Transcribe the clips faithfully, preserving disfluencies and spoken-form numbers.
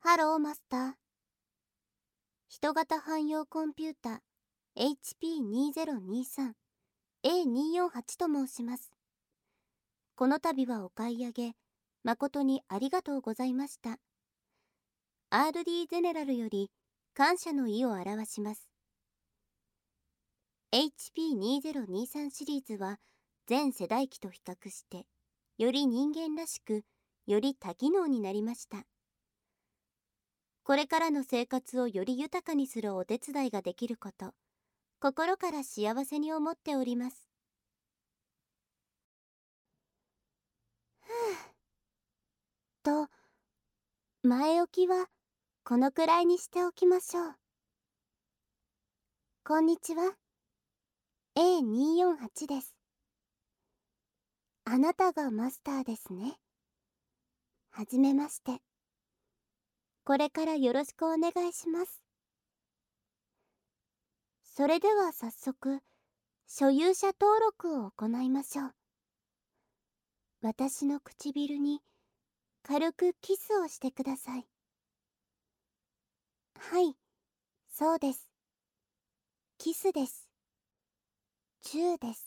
ハローマスター。人型汎用コンピュータ エイチピーにせんにじゅうさんエーにーよんはち と申します。この度はお買い上げ誠にありがとうございました。アールディー ゼネラルより感謝の意を表します。 エイチピーにせんにじゅうさん シリーズは全世代機と比較してより人間らしくより多機能になりました。これからの生活をより豊かにするお手伝いができること、心から幸せに思っております。ふぅ。と、前置きはこのくらいにしておきましょう。こんにちは。エーにーよんはち です。あなたがマスターですね。はじめまして。これからよろしくお願いします。それでは早速、所有者登録を行いましょう。私の唇に軽くキスをしてください。はい、そうです。キスです。チューです。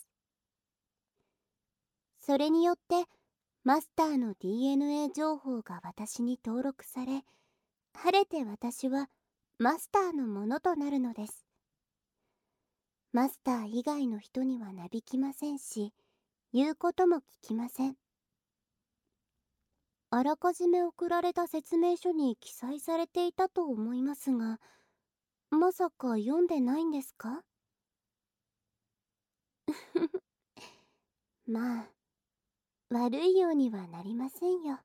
それによってマスターの ディーエヌエー 情報が私に登録され、晴れて私はマスターのものとなるのです。マスター以外の人にはなびきませんし、言うことも聞きません。あらかじめ送られた説明書に記載されていたと思いますが、まさか読んでないんですか？まあ、悪いようにはなりませんよ。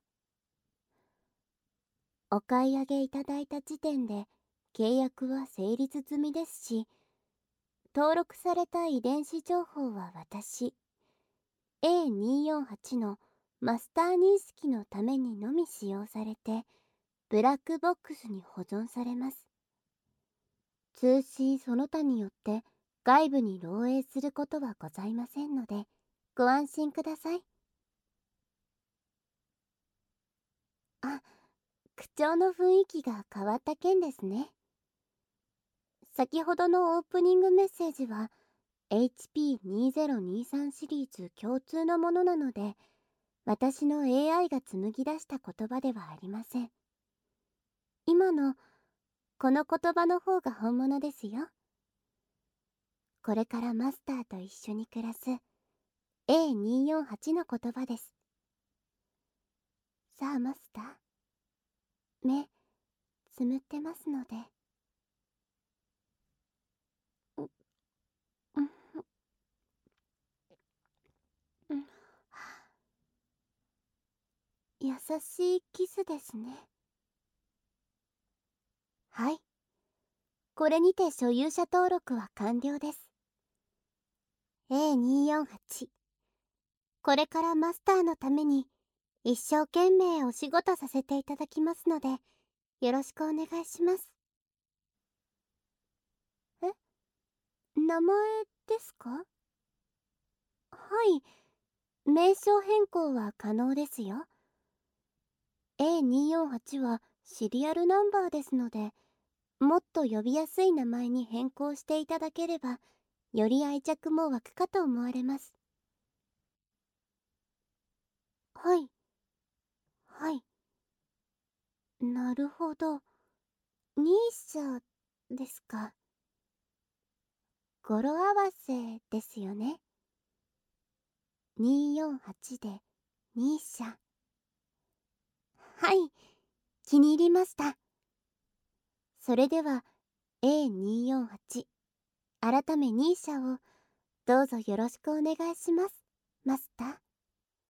お買い上げいただいた時点で契約は成立済みですし、登録された遺伝子情報は私 エーにーよんはち のマスター認識のためにのみ使用されてブラックボックスに保存されます。通信その他によって外部に漏洩することはございませんのでご安心ください。あ、口調の雰囲気が変わった件ですね。先ほどのオープニングメッセージは エイチピーにせんにじゅうさん シリーズ共通のものなので、私の エーアイ が紡ぎ出した言葉ではありません。今のこの言葉の方が本物ですよ。これからマスターと一緒に暮らす エーにーよんはち の言葉です。さあマスター、目つむってますので。ううんうん優しいキスですね。はい、これにて所有者登録は完了です。エーにーよんはち、これからマスターのために一生懸命お仕事させていただきますので、よろしくお願いします。え、名前ですか？はい、名称変更は可能ですよ。エーにーよんはち はシリアルナンバーですので、もっと呼びやすい名前に変更していただければ、より愛着も湧くかと思われます。はい、はい。なるほど。ニーシャですか。語呂合わせですよね。にーよんはちでニーシャ。はい、気に入りました。それでは エーにーよんはち 改めニーシャをどうぞよろしくお願いします、マスター。